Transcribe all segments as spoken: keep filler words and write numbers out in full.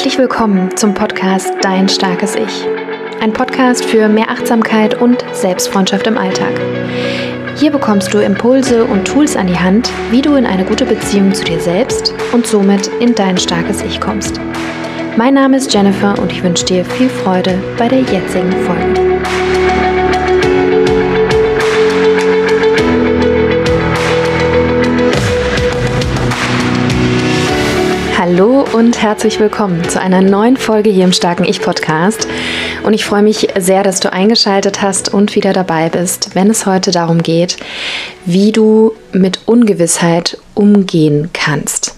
Herzlich willkommen zum Podcast Dein starkes Ich. Ein Podcast für mehr Achtsamkeit und Selbstfreundschaft im Alltag. Hier bekommst du Impulse und Tools an die Hand, wie du in eine gute Beziehung zu dir selbst und somit in dein starkes Ich kommst. Mein Name ist Jennifer und ich wünsche dir viel Freude bei der jetzigen Folge. Hallo und herzlich willkommen zu einer neuen Folge hier im Starken Ich-Podcast. Und ich freue mich sehr, dass du eingeschaltet hast und wieder dabei bist, wenn es heute darum geht, wie du mit Ungewissheit umgehen kannst.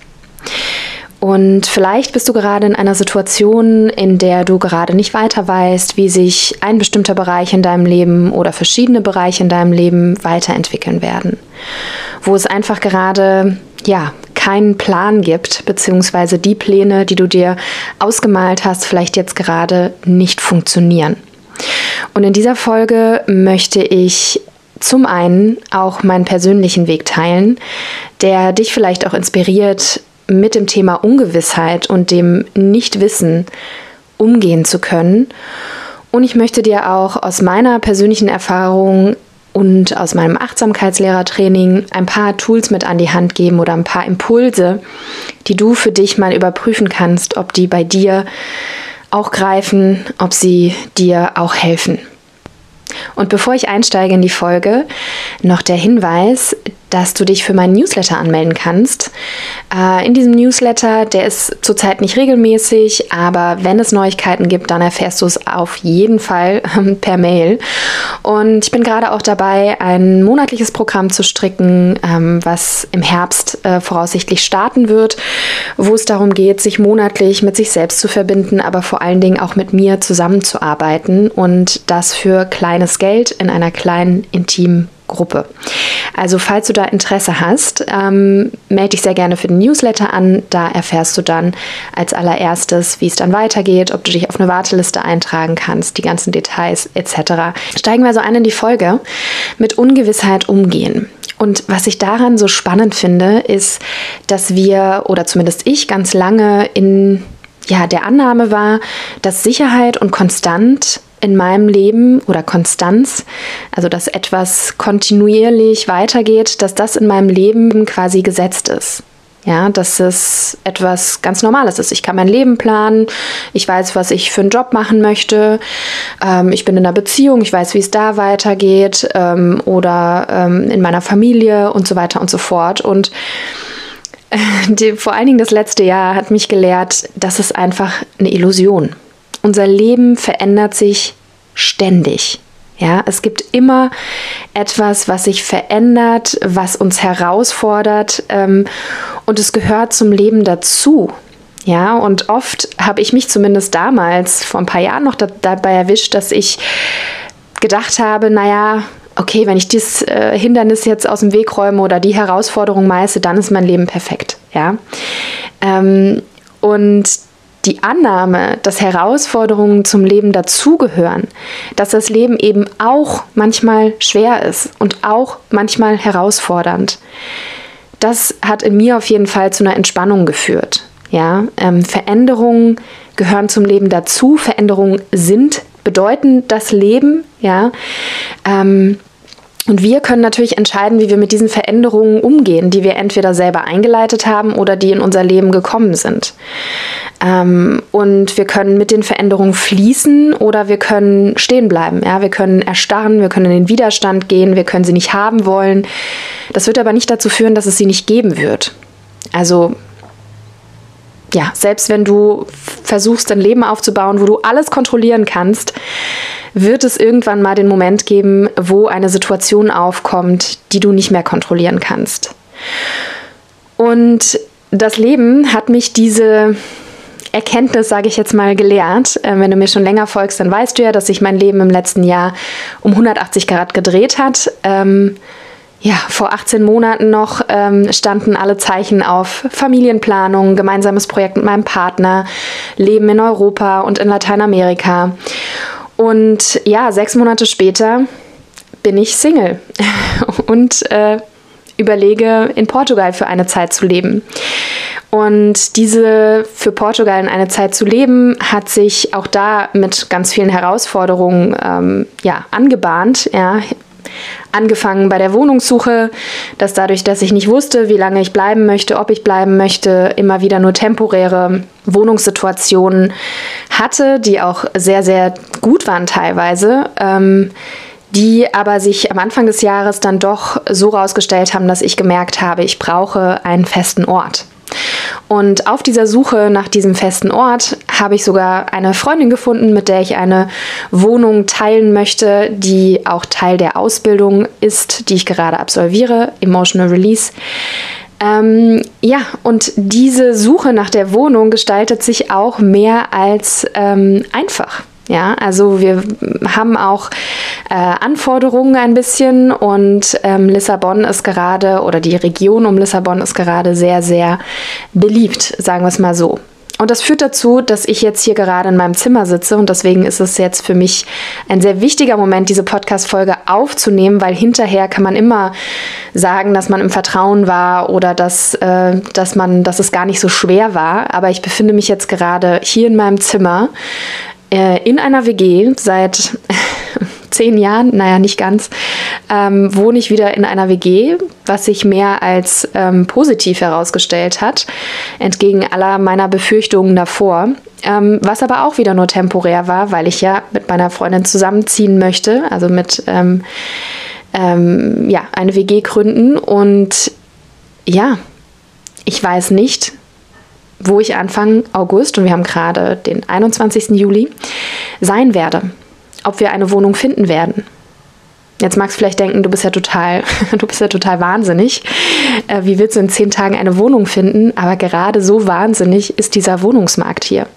Und vielleicht bist du gerade in einer Situation, in der du gerade nicht weiter weißt, wie sich ein bestimmter Bereich in deinem Leben oder verschiedene Bereiche in deinem Leben weiterentwickeln werden. Wo es einfach gerade, ja, keinen Plan gibt, beziehungsweise die Pläne, die du dir ausgemalt hast, vielleicht jetzt gerade nicht funktionieren. Und in dieser Folge möchte ich zum einen auch meinen persönlichen Weg teilen, der dich vielleicht auch inspiriert, mit dem Thema Ungewissheit und dem Nichtwissen umgehen zu können. Und ich möchte dir auch aus meiner persönlichen Erfahrung und aus meinem Achtsamkeitslehrertraining ein paar Tools mit an die Hand geben oder ein paar Impulse, die du für dich mal überprüfen kannst, ob die bei dir auch greifen, ob sie dir auch helfen. Und bevor ich einsteige in die Folge, noch der Hinweis, dass du dich für meinen Newsletter anmelden kannst. Äh, in diesem Newsletter, der ist zurzeit nicht regelmäßig, aber wenn es Neuigkeiten gibt, dann erfährst du es auf jeden Fall ähm, per Mail. Und ich bin gerade auch dabei, ein monatliches Programm zu stricken, ähm, was im Herbst äh, voraussichtlich starten wird, wo es darum geht, sich monatlich mit sich selbst zu verbinden, aber vor allen Dingen auch mit mir zusammenzuarbeiten und das für kleines Geld in einer kleinen, intimen Gruppe. Also falls du da Interesse hast, ähm, melde dich sehr gerne für den Newsletter an. Da erfährst du dann als allererstes, wie es dann weitergeht, ob du dich auf eine Warteliste eintragen kannst, die ganzen Details et cetera. Steigen wir so ein in die Folge mit Ungewissheit umgehen. Und was ich daran so spannend finde, ist, dass wir, oder zumindest ich, ganz lange in ja, der Annahme war, dass Sicherheit und Konstant in meinem Leben oder Konstanz, also dass etwas kontinuierlich weitergeht, dass das in meinem Leben quasi gesetzt ist. Ja, dass es etwas ganz Normales ist. Ich kann mein Leben planen, ich weiß, was ich für einen Job machen möchte, ähm, ich bin in einer Beziehung, ich weiß, wie es da weitergeht ähm, oder ähm, in meiner Familie und so weiter und so fort. Und äh, die, vor allen Dingen das letzte Jahr hat mich gelehrt, das ist einfach eine Illusion. Unser Leben verändert sich ständig. Ja, es gibt immer etwas, was sich verändert, was uns herausfordert, ähm, und es gehört zum Leben dazu. Ja, und oft habe ich mich zumindest damals vor ein paar Jahren noch da, dabei erwischt, dass ich gedacht habe, naja, okay, wenn ich dieses äh, Hindernis jetzt aus dem Weg räume oder die Herausforderung meiste, dann ist mein Leben perfekt. Ja, ähm, und die Annahme, dass Herausforderungen zum Leben dazugehören, dass das Leben eben auch manchmal schwer ist und auch manchmal herausfordernd, das hat in mir auf jeden Fall zu einer Entspannung geführt. Ja, ähm, Veränderungen gehören zum Leben dazu, Veränderungen sind, bedeuten das Leben, ja, ähm, und wir können natürlich entscheiden, wie wir mit diesen Veränderungen umgehen, die wir entweder selber eingeleitet haben oder die in unser Leben gekommen sind. Ähm, und wir können mit den Veränderungen fließen oder wir können stehen bleiben. Ja? Wir können erstarren, wir können in den Widerstand gehen, wir können sie nicht haben wollen. Das wird aber nicht dazu führen, dass es sie nicht geben wird. Also ja, selbst wenn du versuchst, ein Leben aufzubauen, wo du alles kontrollieren kannst, wird es irgendwann mal den Moment geben, wo eine Situation aufkommt, die du nicht mehr kontrollieren kannst. Und das Leben hat mich diese Erkenntnis, sage ich jetzt mal, gelehrt. Äh, wenn du mir schon länger folgst, dann weißt du ja, dass sich mein Leben im letzten Jahr um hundertachtzig Grad gedreht hat. Ähm, Ja, vor achtzehn Monaten noch ähm, standen alle Zeichen auf Familienplanung, gemeinsames Projekt mit meinem Partner, Leben in Europa und in Lateinamerika. Und ja, sechs Monate später bin ich Single und äh, überlege, in Portugal für eine Zeit zu leben. Und diese für Portugal in eine Zeit zu leben, hat sich auch da mit ganz vielen Herausforderungen ähm, ja, angebahnt. Ja. Angefangen bei der Wohnungssuche, dass dadurch, dass ich nicht wusste, wie lange ich bleiben möchte, ob ich bleiben möchte, immer wieder nur temporäre Wohnungssituationen hatte, die auch sehr, sehr gut waren teilweise, ähm, die aber sich am Anfang des Jahres dann doch so rausgestellt haben, dass ich gemerkt habe, ich brauche einen festen Ort. Und auf dieser Suche nach diesem festen Ort habe ich sogar eine Freundin gefunden, mit der ich eine Wohnung teilen möchte, die auch Teil der Ausbildung ist, die ich gerade absolviere, Emotional Release. Ähm, ja, und diese Suche nach der Wohnung gestaltet sich auch mehr als ähm, einfach. Ja, also wir haben auch äh, Anforderungen ein bisschen und ähm, Lissabon ist gerade, oder die Region um Lissabon ist gerade sehr, sehr beliebt, sagen wir es mal so. Und das führt dazu, dass ich jetzt hier gerade in meinem Zimmer sitze und deswegen ist es jetzt für mich ein sehr wichtiger Moment, diese Podcast-Folge aufzunehmen, weil hinterher kann man immer sagen, dass man im Vertrauen war oder dass, äh, dass, man, dass es gar nicht so schwer war. Aber ich befinde mich jetzt gerade hier in meinem Zimmer in einer W G seit zehn Jahren, naja, nicht ganz, ähm, wohne ich wieder in einer W G, was sich mehr als ähm, positiv herausgestellt hat, entgegen aller meiner Befürchtungen davor, ähm, was aber auch wieder nur temporär war, weil ich ja mit meiner Freundin zusammenziehen möchte, also mit ähm, ähm, ja, eine W G gründen und ja, ich weiß nicht, wo ich Anfang August, und wir haben gerade den einundzwanzigsten Juli, sein werde. Ob wir eine Wohnung finden werden. Jetzt magst du vielleicht denken, du bist ja total, du bist ja total wahnsinnig. Äh, wie willst du in zehn Tagen eine Wohnung finden? Aber gerade so wahnsinnig ist dieser Wohnungsmarkt hier.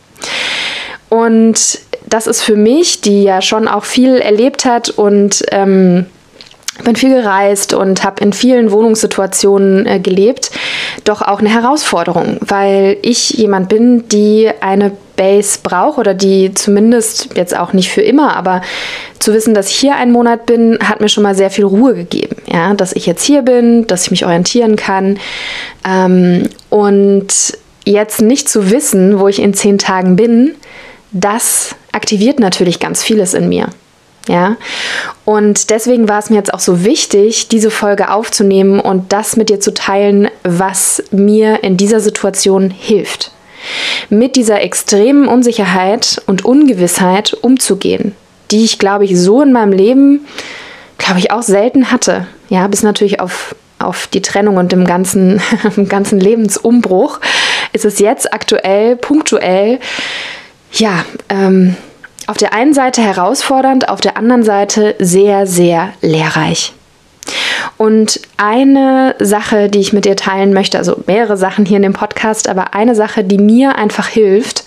Und das ist für mich, die ja schon auch viel erlebt hat und ähm, bin viel gereist und habe in vielen Wohnungssituationen äh, gelebt, doch auch eine Herausforderung, weil ich jemand bin, die eine Base braucht oder die zumindest jetzt auch nicht für immer, aber zu wissen, dass ich hier einen Monat bin, hat mir schon mal sehr viel Ruhe gegeben, ja, dass ich jetzt hier bin, dass ich mich orientieren kann ähm, und jetzt nicht zu wissen, wo ich in zehn Tagen bin, das aktiviert natürlich ganz vieles in mir. Ja, und deswegen war es mir jetzt auch so wichtig, diese Folge aufzunehmen und das mit dir zu teilen, was mir in dieser Situation hilft. Mit dieser extremen Unsicherheit und Ungewissheit umzugehen, die ich, glaube ich, so in meinem Leben, glaube ich, auch selten hatte. Ja, bis natürlich auf, auf die Trennung und dem ganzen, ganzen Lebensumbruch ist es jetzt aktuell, punktuell, ja, ähm, auf der einen Seite herausfordernd, auf der anderen Seite sehr, sehr lehrreich. Und eine Sache, die ich mit dir teilen möchte, also mehrere Sachen hier in dem Podcast, aber eine Sache, die mir einfach hilft,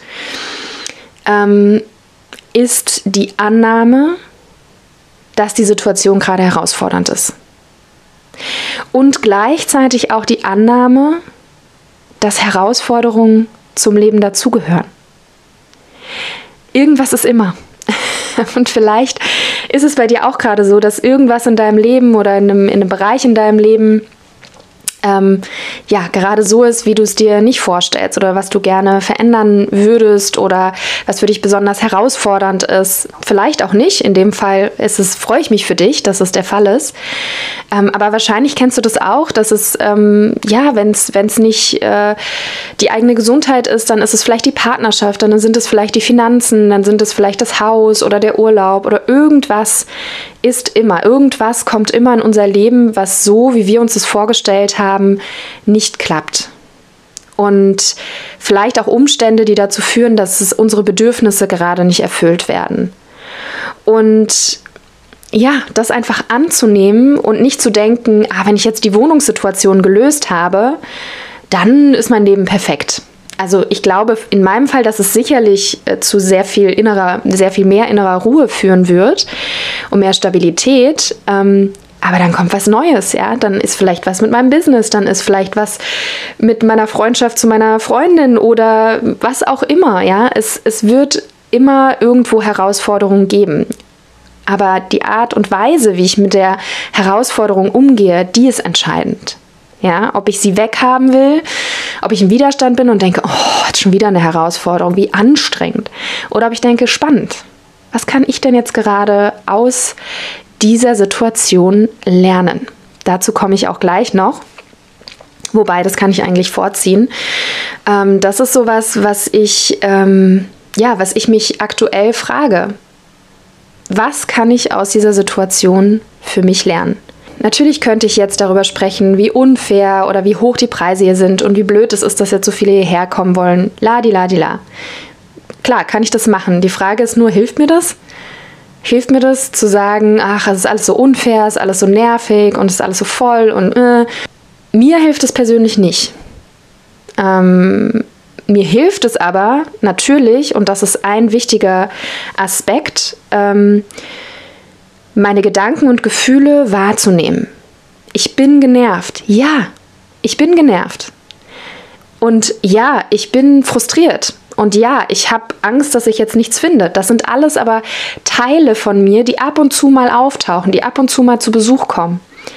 ähm, ist die Annahme, dass die Situation gerade herausfordernd ist. Und gleichzeitig auch die Annahme, dass Herausforderungen zum Leben dazugehören. Irgendwas ist immer. Und vielleicht ist es bei dir auch gerade so, dass irgendwas in deinem Leben oder in einem, in einem Bereich in deinem Leben ähm, ja, gerade so ist, wie du es dir nicht vorstellst oder was du gerne verändern würdest oder was für dich besonders herausfordernd ist. Vielleicht auch nicht. In dem Fall ist es, freue ich mich für dich, dass es der Fall ist. Ähm, aber wahrscheinlich kennst du das auch, dass es, ähm, ja, wenn es wenn es nicht äh, die eigene Gesundheit ist, dann ist es vielleicht die Partnerschaft, dann sind es vielleicht die Finanzen, dann sind es vielleicht das Haus oder der Urlaub oder irgendwas ist immer. Irgendwas kommt immer in unser Leben, was so, wie wir uns das vorgestellt haben, nicht klappt. Und vielleicht auch Umstände, die dazu führen, dass es unsere Bedürfnisse gerade nicht erfüllt werden. Und ja, das einfach anzunehmen und nicht zu denken, ah, wenn ich jetzt die Wohnungssituation gelöst habe, dann ist mein Leben perfekt. Also ich glaube in meinem Fall, dass es sicherlich äh, zu sehr viel innerer, sehr viel mehr innerer Ruhe führen wird und mehr Stabilität. Ähm, aber dann kommt was Neues, ja. Dann ist vielleicht was mit meinem Business, dann ist vielleicht was mit meiner Freundschaft zu meiner Freundin oder was auch immer, ja. Es, es wird immer irgendwo Herausforderungen geben. Aber die Art und Weise, wie ich mit der Herausforderung umgehe, die ist entscheidend. Ja, ob ich sie weghaben will, ob ich im Widerstand bin und denke, oh, jetzt schon wieder eine Herausforderung, wie anstrengend. Oder ob ich denke, spannend. Was kann ich denn jetzt gerade aus dieser Situation lernen? Dazu komme ich auch gleich noch. Wobei, das kann ich eigentlich vorziehen. Ähm, das ist sowas, was ich, ähm, ja, was ich mich aktuell frage. Was kann ich aus dieser Situation für mich lernen? Natürlich könnte ich jetzt darüber sprechen, wie unfair oder wie hoch die Preise hier sind und wie blöd es ist, dass jetzt so viele hierher kommen wollen. Ladi, ladi, la. Klar, kann ich das machen. Die Frage ist nur, hilft mir das? Hilft mir das zu sagen, ach, es ist alles so unfair, es ist alles so nervig und es ist alles so voll und äh. Mir hilft es persönlich nicht. Ähm, mir hilft es aber natürlich, und das ist ein wichtiger Aspekt, ähm, meine Gedanken und Gefühle wahrzunehmen. Ich bin genervt. Ja, ich bin genervt. Und ja, ich bin frustriert. Und ja, ich habe Angst, dass ich jetzt nichts finde. Das sind alles aber Teile von mir, die ab und zu mal auftauchen, die ab und zu mal zu Besuch kommen.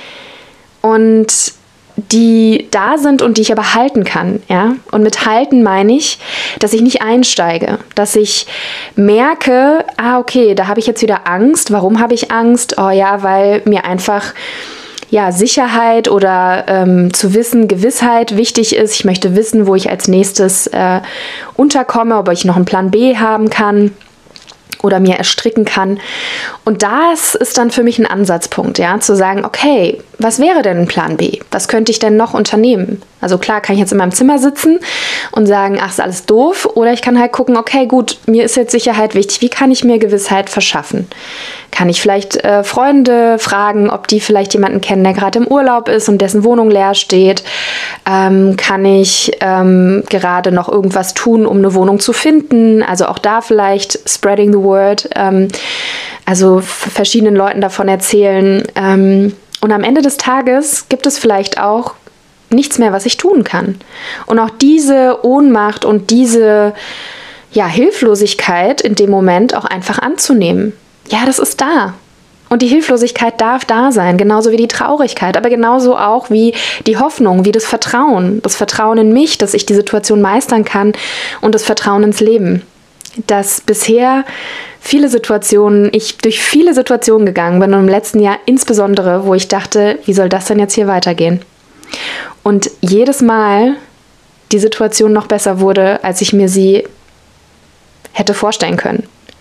Und die da sind und die ich aber halten kann, ja. Und mit halten meine ich, dass ich nicht einsteige, dass ich merke, ah, okay, da habe ich jetzt wieder Angst. Warum habe ich Angst? Oh ja, weil mir einfach ja, Sicherheit oder ähm, zu wissen, Gewissheit wichtig ist. Ich möchte wissen, wo ich als nächstes äh, unterkomme, ob ich noch einen Plan B haben kann oder mir erstricken kann. Und das ist dann für mich ein Ansatzpunkt, ja, zu sagen, okay, was wäre denn ein Plan B? Was könnte ich denn noch unternehmen? Also klar, kann ich jetzt in meinem Zimmer sitzen und sagen, ach, ist alles doof. Oder ich kann halt gucken, okay, gut, mir ist jetzt Sicherheit wichtig. Wie kann ich mir Gewissheit verschaffen? Kann ich vielleicht äh, Freunde fragen, ob die vielleicht jemanden kennen, der gerade im Urlaub ist und dessen Wohnung leer steht? Ähm, kann ich ähm, gerade noch irgendwas tun, um eine Wohnung zu finden? Also auch da vielleicht spreading the word, ähm, also verschiedenen Leuten davon erzählen. Ähm, und am Ende des Tages gibt es vielleicht auch nichts mehr, was ich tun kann. Und auch diese Ohnmacht und diese ja, Hilflosigkeit in dem Moment auch einfach anzunehmen. Ja, das ist da. Und die Hilflosigkeit darf da sein, genauso wie die Traurigkeit, aber genauso auch wie die Hoffnung, wie das Vertrauen. Das Vertrauen in mich, dass ich die Situation meistern kann und das Vertrauen ins Leben. Dass bisher viele Situationen, ich durch viele Situationen gegangen bin und im letzten Jahr insbesondere, wo ich dachte, wie soll das denn jetzt hier weitergehen? Und jedes Mal die Situation noch besser wurde, als ich mir sie hätte vorstellen können.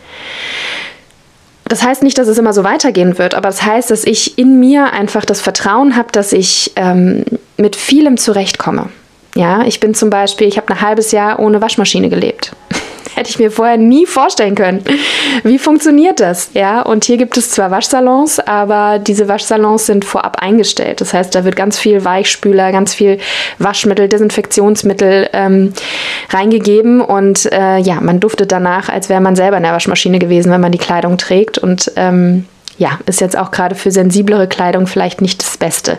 Das heißt nicht, dass es immer so weitergehen wird, aber das heißt, dass ich in mir einfach das Vertrauen habe, dass ich ähm, mit vielem zurechtkomme. Ja, ich bin zum Beispiel, ich habe ein halbes Jahr ohne Waschmaschine gelebt. Hätte ich mir vorher nie vorstellen können. Wie funktioniert das? Ja, und hier gibt es zwar Waschsalons, aber diese Waschsalons sind vorab eingestellt. Das heißt, da wird ganz viel Weichspüler, ganz viel Waschmittel, Desinfektionsmittel ähm, reingegeben und äh, ja, man duftet danach, als wäre man selber in der Waschmaschine gewesen, wenn man die Kleidung trägt und ähm, ja, ist jetzt auch gerade für sensiblere Kleidung vielleicht nicht das Beste.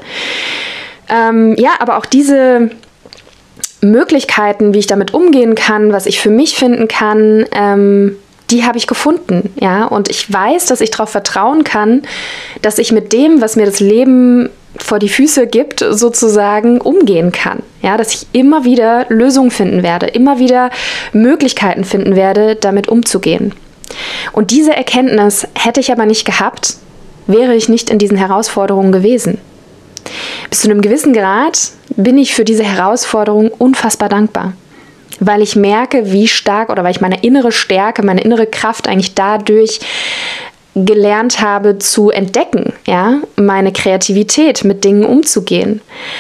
Ähm, ja, aber auch diese Möglichkeiten, wie ich damit umgehen kann, was ich für mich finden kann, ähm, die habe ich gefunden, ja, und ich weiß, dass ich darauf vertrauen kann, dass ich mit dem, was mir das Leben vor die Füße gibt, sozusagen umgehen kann, ja, dass ich immer wieder Lösungen finden werde, immer wieder Möglichkeiten finden werde, damit umzugehen. Und diese Erkenntnis hätte ich aber nicht gehabt, wäre ich nicht in diesen Herausforderungen gewesen. Bis zu einem gewissen Grad bin ich für diese Herausforderung unfassbar dankbar, weil ich merke, wie stark oder weil ich meine innere Stärke, meine innere Kraft eigentlich dadurch gelernt habe zu entdecken, ja, meine Kreativität mit Dingen umzugehen.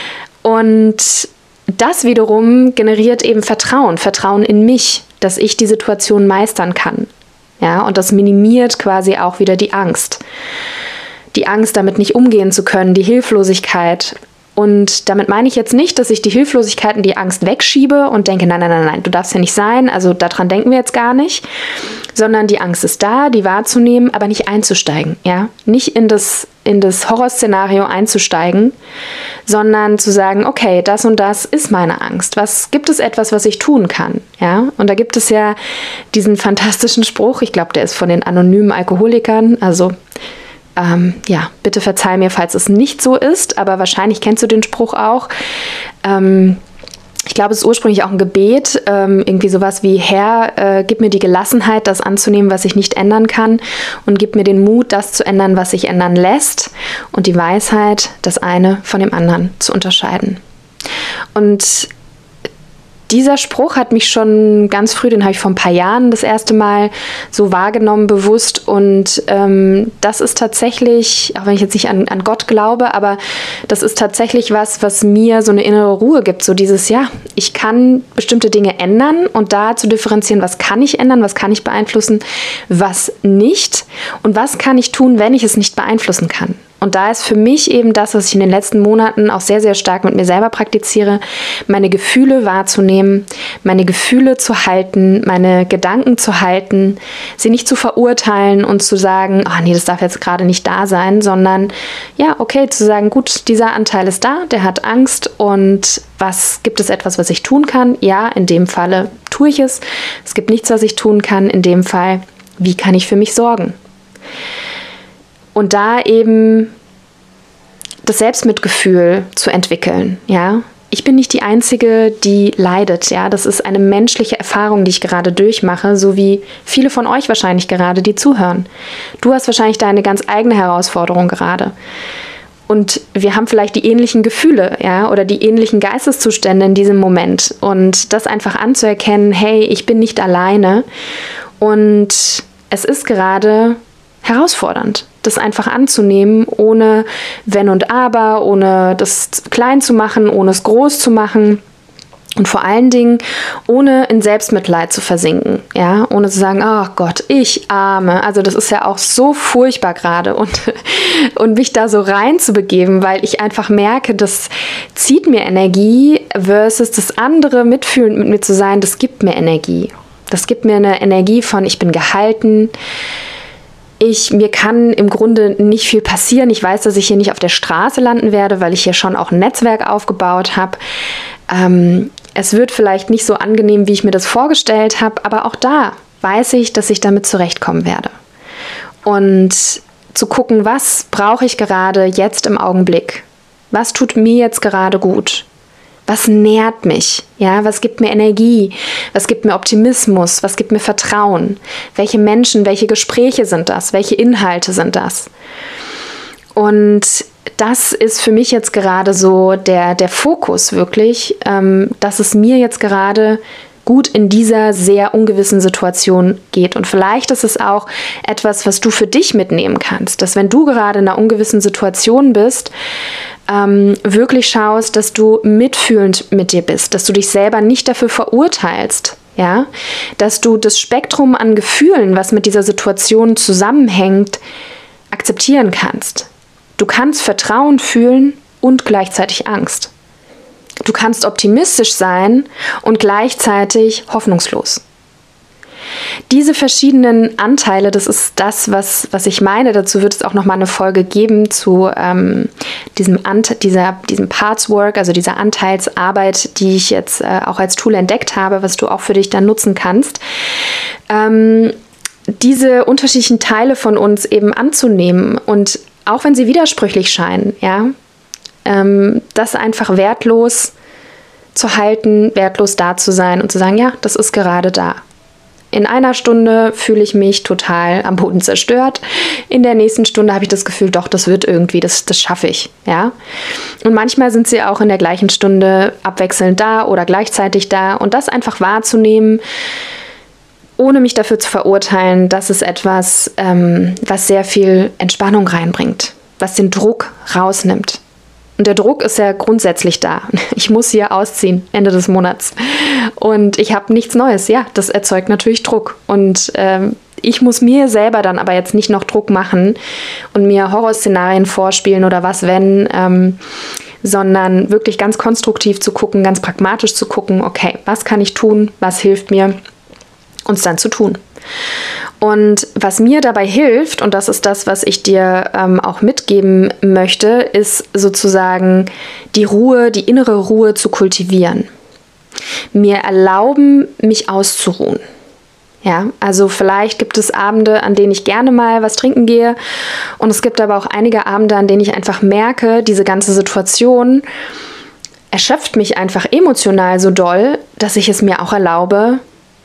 Und das wiederum generiert eben Vertrauen, Vertrauen in mich, dass ich die Situation meistern kann, ja, und das minimiert quasi auch wieder die Angst. Die Angst, damit nicht umgehen zu können, die Hilflosigkeit. Und damit meine ich jetzt nicht, dass ich die Hilflosigkeit und die Angst wegschiebe und denke, nein, nein, nein, nein, du darfst ja nicht sein, also daran denken wir jetzt gar nicht, sondern die Angst ist da, die wahrzunehmen, aber nicht einzusteigen, ja, nicht in das, in das Horrorszenario einzusteigen, sondern zu sagen, okay, das und das ist meine Angst, was gibt es etwas, was ich tun kann, ja, und da gibt es ja diesen fantastischen Spruch, ich glaube, der ist von den anonymen Alkoholikern, also ähm, ja, bitte verzeih mir, falls es nicht so ist, aber wahrscheinlich kennst du den Spruch auch. Ähm, ich glaube, es ist ursprünglich auch ein Gebet, ähm, irgendwie sowas wie: Herr, äh, gib mir die Gelassenheit, das anzunehmen, was ich nicht ändern kann, und gib mir den Mut, das zu ändern, was sich ändern lässt, und die Weisheit, das eine von dem anderen zu unterscheiden. Und dieser Spruch hat mich schon ganz früh, den habe ich vor ein paar Jahren das erste Mal so wahrgenommen, bewusst. Und ähm, das ist tatsächlich, auch wenn ich jetzt nicht an, an Gott glaube, aber das ist tatsächlich was, was mir so eine innere Ruhe gibt. So dieses, ja, ich kann bestimmte Dinge ändern, und da zu differenzieren, was kann ich ändern, was kann ich beeinflussen, was nicht, und was kann ich tun, wenn ich es nicht beeinflussen kann. Und da ist für mich eben das, was ich in den letzten Monaten auch sehr, sehr stark mit mir selber praktiziere, meine Gefühle wahrzunehmen, meine Gefühle zu halten, meine Gedanken zu halten, sie nicht zu verurteilen und zu sagen, oh nee, das darf jetzt gerade nicht da sein, sondern ja, okay, zu sagen, gut, dieser Anteil ist da, der hat Angst, und was gibt es etwas, was ich tun kann? Ja, in dem Falle tue ich es. Es gibt nichts, was ich tun kann. In dem Fall, wie kann ich für mich sorgen? Und da eben das Selbstmitgefühl zu entwickeln, ja. Ich bin nicht die Einzige, die leidet, ja. Das ist eine menschliche Erfahrung, die ich gerade durchmache, so wie viele von euch wahrscheinlich gerade, die zuhören. Du hast wahrscheinlich deine ganz eigene Herausforderung gerade. Und wir haben vielleicht die ähnlichen Gefühle, ja, oder die ähnlichen Geisteszustände in diesem Moment. Und das einfach anzuerkennen, hey, ich bin nicht alleine. Und es ist gerade herausfordernd, das einfach anzunehmen, ohne Wenn und Aber, ohne das klein zu machen, ohne es groß zu machen, und vor allen Dingen ohne in Selbstmitleid zu versinken, ja, ohne zu sagen, ach Gott, ich Arme. Also das ist ja auch so furchtbar gerade, und, und mich da so rein zu begeben, weil ich einfach merke, das zieht mir Energie, versus das andere mitfühlend mit mir zu sein, das gibt mir Energie. Das gibt mir eine Energie von, ich bin gehalten. Ich, mir kann im Grunde nicht viel passieren. Ich weiß, dass ich hier nicht auf der Straße landen werde, weil ich hier schon auch ein Netzwerk aufgebaut habe. Ähm, es wird vielleicht nicht so angenehm, wie ich mir das vorgestellt habe, aber auch da weiß ich, dass ich damit zurechtkommen werde. Und zu gucken, was brauche ich gerade jetzt im Augenblick? Was tut mir jetzt gerade gut? Was nährt mich? Ja, was gibt mir Energie? Was gibt mir Optimismus? Was gibt mir Vertrauen? Welche Menschen, welche Gespräche sind das? Welche Inhalte sind das? Und das ist für mich jetzt gerade so der, der Fokus wirklich, ähm, dass es mir jetzt gerade gut in dieser sehr ungewissen Situation geht. Und vielleicht ist es auch etwas, was du für dich mitnehmen kannst, dass wenn du gerade in einer ungewissen Situation bist, ähm, wirklich schaust, dass du mitfühlend mit dir bist, dass du dich selber nicht dafür verurteilst, ja, dass du das Spektrum an Gefühlen, was mit dieser Situation zusammenhängt, akzeptieren kannst. Du kannst Vertrauen fühlen und gleichzeitig Angst. Du kannst optimistisch sein und gleichzeitig hoffnungslos. Diese verschiedenen Anteile, das ist das, was, was ich meine. Dazu wird es auch nochmal eine Folge geben zu ähm, diesem, Ant- dieser, diesem Parts-Work, also dieser Anteilsarbeit, die ich jetzt äh, auch als Tool entdeckt habe, was du auch für dich dann nutzen kannst. Ähm, diese unterschiedlichen Teile von uns eben anzunehmen, und auch wenn sie widersprüchlich scheinen, ja, ähm, das einfach wertlos zu halten, wertlos da zu sein und zu sagen, ja, das ist gerade da. In einer Stunde fühle ich mich total am Boden zerstört. In der nächsten Stunde habe ich das Gefühl, doch, das wird irgendwie, das, das schaffe ich. Ja? Und manchmal sind sie auch in der gleichen Stunde abwechselnd da oder gleichzeitig da. Und das einfach wahrzunehmen, ohne mich dafür zu verurteilen, das ist etwas, ähm, was sehr viel Entspannung reinbringt, was den Druck rausnimmt. Und der Druck ist ja grundsätzlich da. Ich muss hier ausziehen, Ende des Monats. Und ich habe nichts Neues. Ja, das erzeugt natürlich Druck. Und ähm, ich muss mir selber dann aber jetzt nicht noch Druck machen und mir Horrorszenarien vorspielen oder was wenn, ähm, sondern wirklich ganz konstruktiv zu gucken, ganz pragmatisch zu gucken, okay, was kann ich tun, was hilft mir, uns dann zu tun. Und was mir dabei hilft, und das ist das, was ich dir ähm, auch mitgeben möchte, ist sozusagen die Ruhe, die innere Ruhe zu kultivieren. Mir erlauben, mich auszuruhen. Ja, also vielleicht gibt es Abende, an denen ich gerne mal was trinken gehe, und es gibt aber auch einige Abende, an denen ich einfach merke, diese ganze Situation erschöpft mich einfach emotional so doll, dass ich es mir auch erlaube,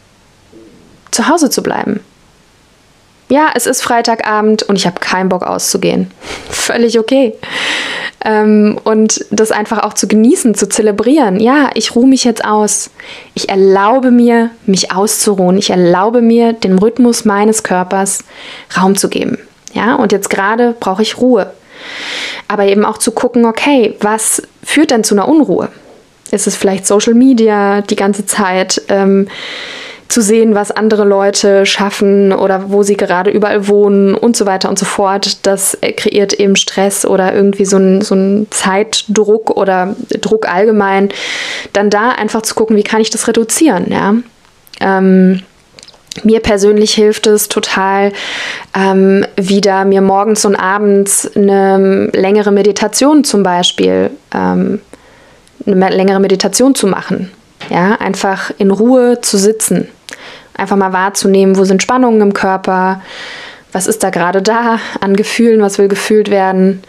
zu Hause zu bleiben. Ja, es ist Freitagabend und ich habe keinen Bock auszugehen. Völlig okay. Ähm, und das einfach auch zu genießen, zu zelebrieren. Ja, ich ruhe mich jetzt aus. Ich erlaube mir, mich auszuruhen. Ich erlaube mir, dem Rhythmus meines Körpers Raum zu geben. Ja, und jetzt gerade brauche ich Ruhe. Aber eben auch zu gucken, okay, was führt denn zu einer Unruhe? Ist es vielleicht Social Media die ganze Zeit? Ähm, zu sehen, was andere Leute schaffen oder wo sie gerade überall wohnen und so weiter und so fort. Das kreiert eben Stress oder irgendwie so einen so einen Zeitdruck oder Druck allgemein. Dann da einfach zu gucken, wie kann ich das reduzieren, ja. Ähm, Mir persönlich hilft es total, ähm, wieder mir morgens und abends eine längere Meditation zum Beispiel, ähm, eine längere Meditation zu machen. Ja, einfach in Ruhe zu sitzen. Einfach mal wahrzunehmen, wo sind Spannungen im Körper, was ist da gerade da an Gefühlen, was will gefühlt werden.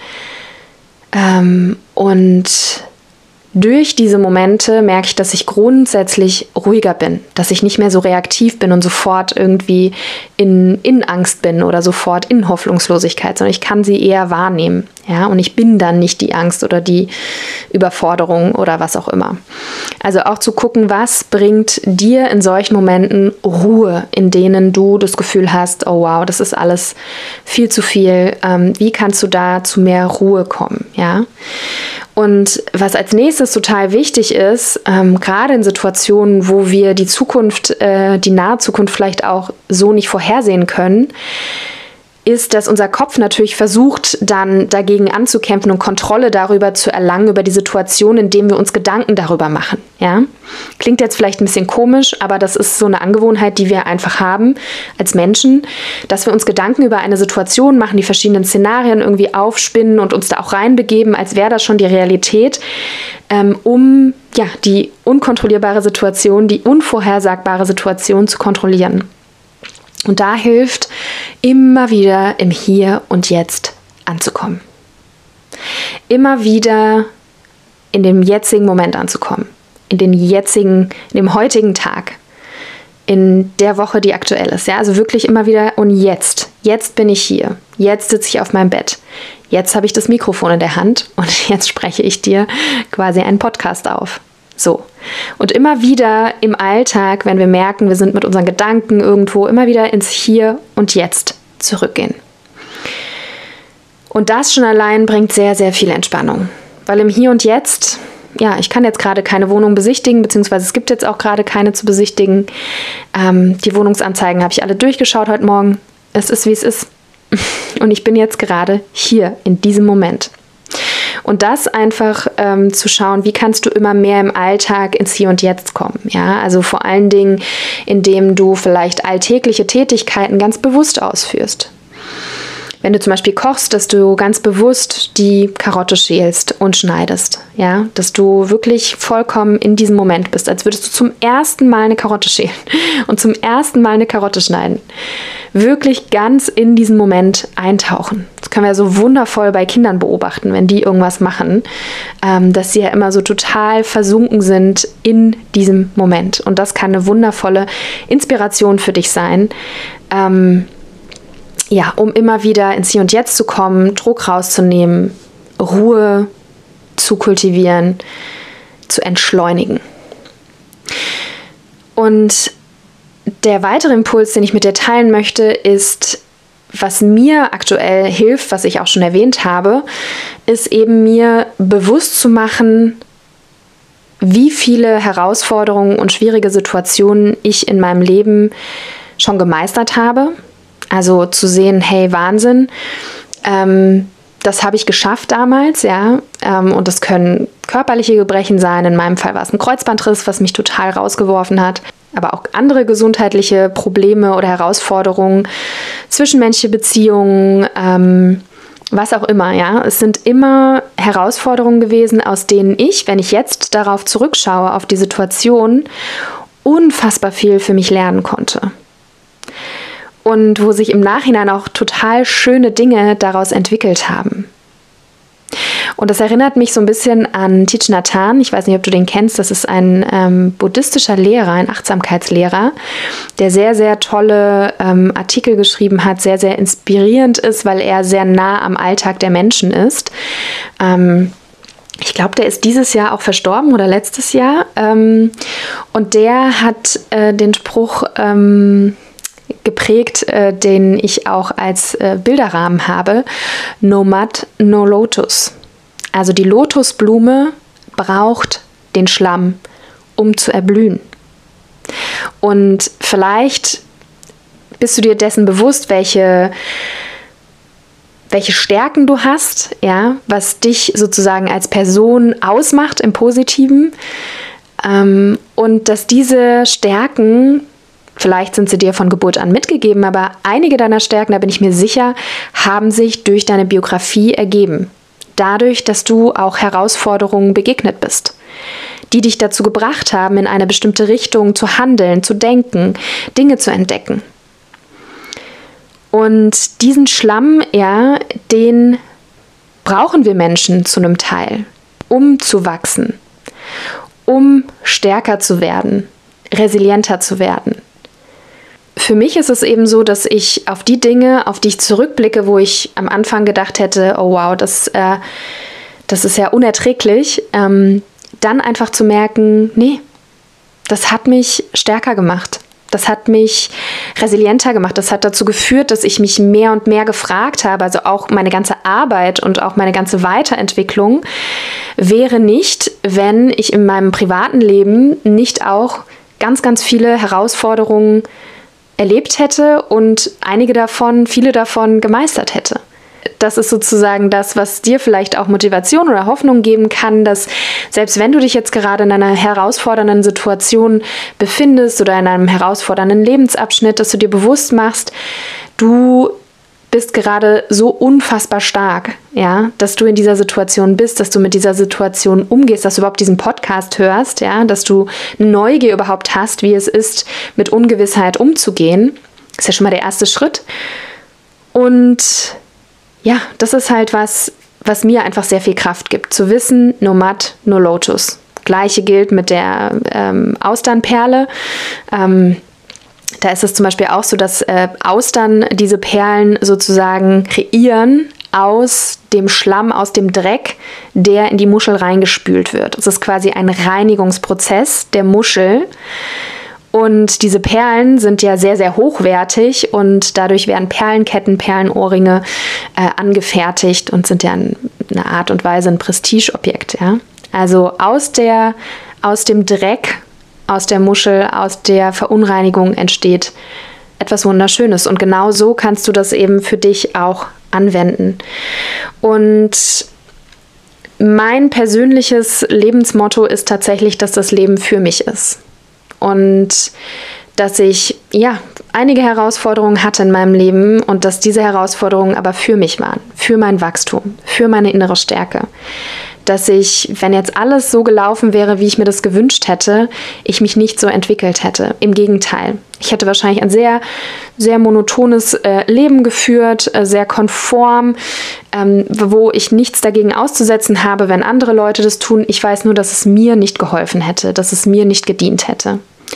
Ähm, und durch diese Momente merke ich, dass ich grundsätzlich ruhiger bin, dass ich nicht mehr so reaktiv bin und sofort irgendwie in, in Angst bin oder sofort in Hoffnungslosigkeit, sondern ich kann sie eher wahrnehmen. Ja? Und ich bin dann nicht die Angst oder die Überforderung oder was auch immer. Also auch zu gucken, was bringt dir in solchen Momenten Ruhe, in denen du das Gefühl hast, oh wow, das ist alles viel zu viel. Ähm, wie kannst du da zu mehr Ruhe kommen? Ja? Und was als nächstes total wichtig ist, ähm, gerade in Situationen, wo wir die Zukunft, äh, die nahe Zukunft vielleicht auch so nicht vorhersehen können, ist, dass unser Kopf natürlich versucht, dann dagegen anzukämpfen und Kontrolle darüber zu erlangen, über die Situation, indem wir uns Gedanken darüber machen. Ja? Klingt jetzt vielleicht ein bisschen komisch, aber das ist so eine Angewohnheit, die wir einfach haben als Menschen, dass wir uns Gedanken über eine Situation machen, die verschiedenen Szenarien irgendwie aufspinnen und uns da auch reinbegeben, als wäre das schon die Realität, ähm, um ja, die unkontrollierbare Situation, die unvorhersagbare Situation zu kontrollieren. Und da hilft, immer wieder im Hier und Jetzt anzukommen. Immer wieder in dem jetzigen Moment anzukommen. In den jetzigen, in dem heutigen Tag. In der Woche, die aktuell ist. Ja? Also wirklich immer wieder und jetzt. Jetzt bin ich hier. Jetzt sitze ich auf meinem Bett. Jetzt habe ich das Mikrofon in der Hand und jetzt spreche ich dir quasi einen Podcast auf. So. Und immer wieder im Alltag, wenn wir merken, wir sind mit unseren Gedanken irgendwo, immer wieder ins Hier und Jetzt zurückgehen. Und das schon allein bringt sehr, sehr viel Entspannung. Weil im Hier und Jetzt, ja, ich kann jetzt gerade keine Wohnung besichtigen, beziehungsweise es gibt jetzt auch gerade keine zu besichtigen. Ähm, die Wohnungsanzeigen habe ich alle durchgeschaut heute Morgen. Es ist, wie es ist. Und ich bin jetzt gerade hier, in diesem Moment. Und das einfach ähm, zu schauen, wie kannst du immer mehr im Alltag ins Hier und Jetzt kommen. Ja? Also vor allen Dingen, indem du vielleicht alltägliche Tätigkeiten ganz bewusst ausführst. Wenn du zum Beispiel kochst, dass du ganz bewusst die Karotte schälst und schneidest. Ja? Dass du wirklich vollkommen in diesem Moment bist, als würdest du zum ersten Mal eine Karotte schälen und zum ersten Mal eine Karotte schneiden. Wirklich ganz in diesen Moment eintauchen. Das können wir so wundervoll bei Kindern beobachten, wenn die irgendwas machen, ähm, dass sie ja immer so total versunken sind in diesem Moment. Und das kann eine wundervolle Inspiration für dich sein, ähm, ja, um immer wieder ins Hier und Jetzt zu kommen, Druck rauszunehmen, Ruhe zu kultivieren, zu entschleunigen. Und der weitere Impuls, den ich mit dir teilen möchte, ist, was mir aktuell hilft, was ich auch schon erwähnt habe, ist eben mir bewusst zu machen, wie viele Herausforderungen und schwierige Situationen ich in meinem Leben schon gemeistert habe. Also zu sehen, hey, Wahnsinn, ähm, das habe ich geschafft damals, ja, ähm, und das können körperliche Gebrechen sein. In meinem Fall war es ein Kreuzbandriss, was mich total rausgeworfen hat. Aber auch andere gesundheitliche Probleme oder Herausforderungen, zwischenmenschliche Beziehungen, ähm, was auch immer, ja. Es sind immer Herausforderungen gewesen, aus denen ich, wenn ich jetzt darauf zurückschaue, auf die Situation, unfassbar viel für mich lernen konnte. und wo sich im Nachhinein auch total schöne Dinge daraus entwickelt haben. Und das erinnert mich so ein bisschen an Thich Nhat Hanh. Ich weiß nicht, ob du den kennst. Das ist ein ähm, buddhistischer Lehrer, ein Achtsamkeitslehrer, der sehr, sehr tolle ähm, Artikel geschrieben hat, sehr, sehr inspirierend ist, weil er sehr nah am Alltag der Menschen ist. Ähm, ich glaube, der ist dieses Jahr auch verstorben oder letztes Jahr. Ähm, und der hat äh, den Spruch ähm, geprägt, äh, den ich auch als äh, Bilderrahmen habe: No mud, no lotus. Also die Lotusblume braucht den Schlamm, um zu erblühen. Und vielleicht bist du dir dessen bewusst, welche, welche Stärken du hast, ja, was dich sozusagen als Person ausmacht im Positiven. Ähm, und dass diese Stärken, vielleicht sind sie dir von Geburt an mitgegeben, aber einige deiner Stärken, da bin ich mir sicher, haben sich durch deine Biografie ergeben. Dadurch, dass du auch Herausforderungen begegnet bist, die dich dazu gebracht haben, in eine bestimmte Richtung zu handeln, zu denken, Dinge zu entdecken. Und diesen Schlamm, ja, den brauchen wir Menschen zu einem Teil, um zu wachsen, um stärker zu werden, resilienter zu werden. Für mich ist es eben so, dass ich auf die Dinge, auf die ich zurückblicke, wo ich am Anfang gedacht hätte, oh wow, das, äh, das ist ja unerträglich, ähm, dann einfach zu merken, nee, das hat mich stärker gemacht. Das hat mich resilienter gemacht. Das hat dazu geführt, dass ich mich mehr und mehr gefragt habe, also auch meine ganze Arbeit und auch meine ganze Weiterentwicklung wäre nicht, wenn ich in meinem privaten Leben nicht auch ganz, ganz viele Herausforderungen erlebt hätte und einige davon, viele davon gemeistert hätte. Das ist sozusagen das, was dir vielleicht auch Motivation oder Hoffnung geben kann, dass selbst wenn du dich jetzt gerade in einer herausfordernden Situation befindest oder in einem herausfordernden Lebensabschnitt, dass du dir bewusst machst, du bist gerade so unfassbar stark, ja, dass du in dieser Situation bist, dass du mit dieser Situation umgehst, dass du überhaupt diesen Podcast hörst, ja, dass du eine Neugier überhaupt hast, wie es ist, mit Ungewissheit umzugehen. Das ist ja schon mal der erste Schritt. Und ja, das ist halt was, was mir einfach sehr viel Kraft gibt, zu wissen, no mud, no lotus. Gleiche gilt mit der ähm, Austernperle. Ähm, Da ist es zum Beispiel auch so, dass äh, Austern diese Perlen sozusagen kreieren aus dem Schlamm, aus dem Dreck, der in die Muschel reingespült wird. Es ist quasi ein Reinigungsprozess der Muschel. Und diese Perlen sind ja sehr, sehr hochwertig und dadurch werden Perlenketten, Perlenohrringe äh, angefertigt und sind ja in einer Art und Weise ein Prestigeobjekt. Ja? Also aus, der, aus dem Dreck, aus der Muschel, aus der Verunreinigung entsteht etwas Wunderschönes. Und genau so kannst du das eben für dich auch anwenden. Und mein persönliches Lebensmotto ist tatsächlich, dass das Leben für mich ist. Und dass ich, ja, einige Herausforderungen hatte in meinem Leben und dass diese Herausforderungen aber für mich waren, für mein Wachstum, für meine innere Stärke. Dass ich, wenn jetzt alles so gelaufen wäre, wie ich mir das gewünscht hätte, ich mich nicht so entwickelt hätte. Im Gegenteil. Ich hätte wahrscheinlich ein sehr, sehr monotones äh, Leben geführt, äh, sehr konform, ähm, wo ich nichts dagegen auszusetzen habe, wenn andere Leute das tun. Ich weiß nur, dass es mir nicht geholfen hätte, dass es mir nicht gedient hätte.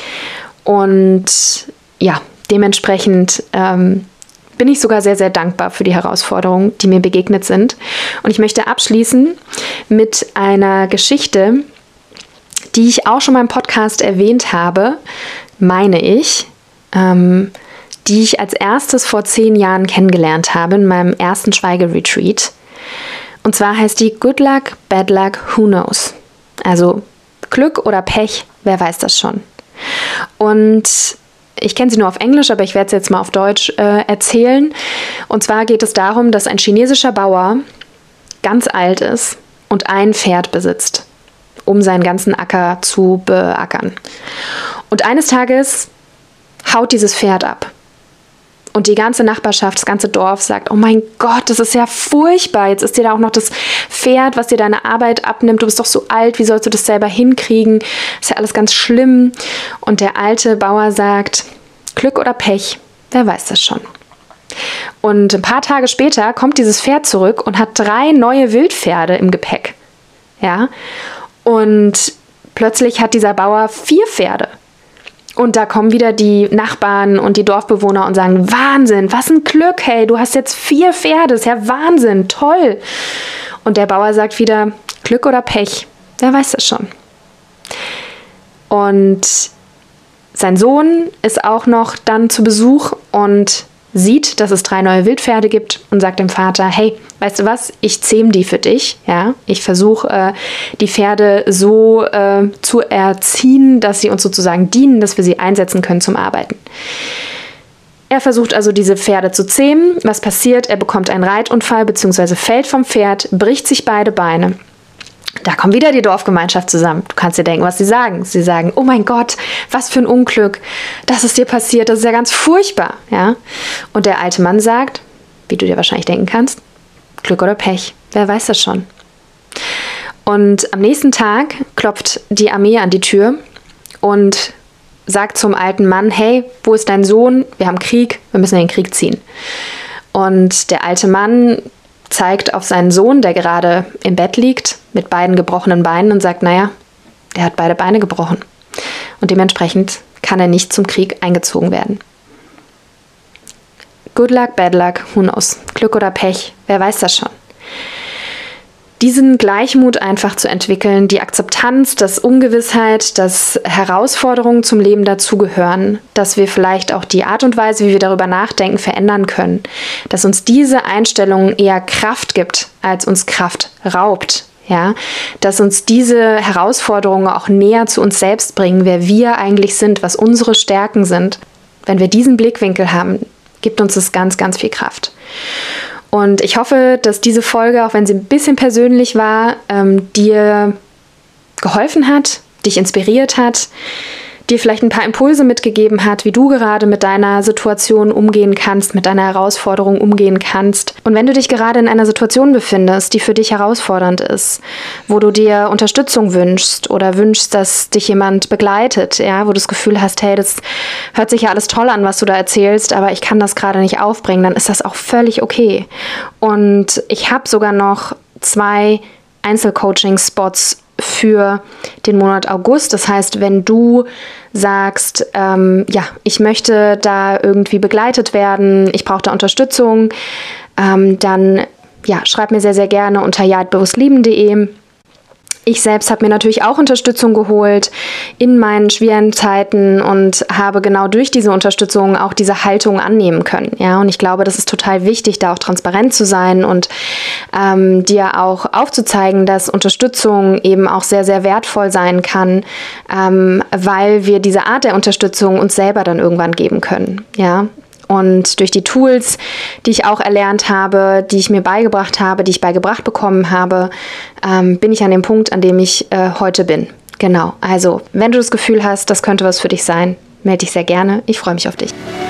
Und ja, dementsprechend ähm, bin ich sogar sehr, sehr dankbar für die Herausforderungen, die mir begegnet sind. Und ich möchte abschließen mit einer Geschichte, die ich auch schon mal im Podcast erwähnt habe, meine ich, ähm, die ich als erstes vor zehn Jahren kennengelernt habe in meinem ersten Schweigeretreat. Und zwar heißt die Good Luck, Bad Luck, Who Knows? Also Glück oder Pech, wer weiß das schon? Und ich kenne sie nur auf Englisch, aber ich werde es jetzt mal auf Deutsch äh, erzählen. Und zwar geht es darum, dass ein chinesischer Bauer ganz alt ist und ein Pferd besitzt, um seinen ganzen Acker zu beackern. Und eines Tages haut dieses Pferd ab. Und die ganze Nachbarschaft, das ganze Dorf sagt, oh mein Gott, das ist ja furchtbar. Jetzt ist dir da auch noch das Pferd, was dir deine Arbeit abnimmt. Du bist doch so alt, wie sollst du das selber hinkriegen? Ist ja alles ganz schlimm. Und der alte Bauer sagt, Glück oder Pech, Wer weiß das schon? Und ein paar Tage später kommt dieses Pferd zurück und hat drei neue Wildpferde im Gepäck. Ja? Und plötzlich hat dieser Bauer vier Pferde. Und da kommen wieder die Nachbarn und die Dorfbewohner und sagen, Wahnsinn, was ein Glück, hey, du hast jetzt vier Pferde, ist ja Wahnsinn, toll. Und der Bauer sagt wieder, Glück oder Pech, wer weiß das schon. Und sein Sohn ist auch noch dann zu Besuch und sieht, dass es drei neue Wildpferde gibt und sagt dem Vater, hey, weißt du was, ich zähm die für dich. Ja? Ich versuche, äh, die Pferde so äh, zu erziehen, dass sie uns sozusagen dienen, dass wir sie einsetzen können zum Arbeiten. Er versucht also, diese Pferde zu zähmen. Was passiert? Er bekommt einen Reitunfall bzw. fällt vom Pferd, bricht sich beide Beine. Da kommt wieder die Dorfgemeinschaft zusammen. Du kannst dir denken, was sie sagen. Sie sagen, oh mein Gott, was für ein Unglück, dass es dir passiert, das ist ja ganz furchtbar. Ja? Und der alte Mann sagt, wie du dir wahrscheinlich denken kannst, Glück oder Pech, wer weiß das schon. Und am nächsten Tag klopft die Armee an die Tür und sagt zum alten Mann, hey, wo ist dein Sohn? Wir haben Krieg, wir müssen in den Krieg ziehen. Und der alte Mann zeigt auf seinen Sohn, der gerade im Bett liegt, mit beiden gebrochenen Beinen und sagt, naja, der hat beide Beine gebrochen. Und dementsprechend kann er nicht zum Krieg eingezogen werden. Good luck, bad luck, who knows? Glück oder Pech, wer weiß das schon? Diesen Gleichmut einfach zu entwickeln, die Akzeptanz, dass Ungewissheit, dass Herausforderungen zum Leben dazugehören, dass wir vielleicht auch die Art und Weise, wie wir darüber nachdenken, verändern können, dass uns diese Einstellung eher Kraft gibt, als uns Kraft raubt. Ja, dass uns diese Herausforderungen auch näher zu uns selbst bringen, wer wir eigentlich sind, was unsere Stärken sind. Wenn wir diesen Blickwinkel haben, gibt uns das ganz, ganz viel Kraft. Und ich hoffe, dass diese Folge, auch wenn sie ein bisschen persönlich war, ähm, dir geholfen hat, dich inspiriert hat, dir vielleicht ein paar Impulse mitgegeben hat, wie du gerade mit deiner Situation umgehen kannst, mit deiner Herausforderung umgehen kannst. Und wenn du dich gerade in einer Situation befindest, die für dich herausfordernd ist, wo du dir Unterstützung wünschst oder wünschst, dass dich jemand begleitet, ja, wo du das Gefühl hast, hey, das hört sich ja alles toll an, was du da erzählst, aber ich kann das gerade nicht aufbringen, dann ist das auch völlig okay. Und ich habe sogar noch zwei Einzelcoaching-Spots für den Monat August. Das heißt, wenn du sagst, ähm, ja, ich möchte da irgendwie begleitet werden, ich brauche da Unterstützung, ähm, dann ja, schreib mir sehr, sehr gerne unter jagdbewusstlieben punkt de. Ich selbst habe mir natürlich auch Unterstützung geholt in meinen schweren Zeiten und habe genau durch diese Unterstützung auch diese Haltung annehmen können. Ja, und ich glaube, das ist total wichtig, da auch transparent zu sein und ähm, dir auch aufzuzeigen, dass Unterstützung eben auch sehr, sehr wertvoll sein kann, ähm, weil wir diese Art der Unterstützung uns selber dann irgendwann geben können. Ja. Und durch die Tools, die ich auch erlernt habe, die ich mir beigebracht habe, die ich beigebracht bekommen habe, ähm, bin ich an dem Punkt, an dem ich äh, heute bin. Genau, also wenn du das Gefühl hast, das könnte was für dich sein, melde dich sehr gerne. Ich freue mich auf dich.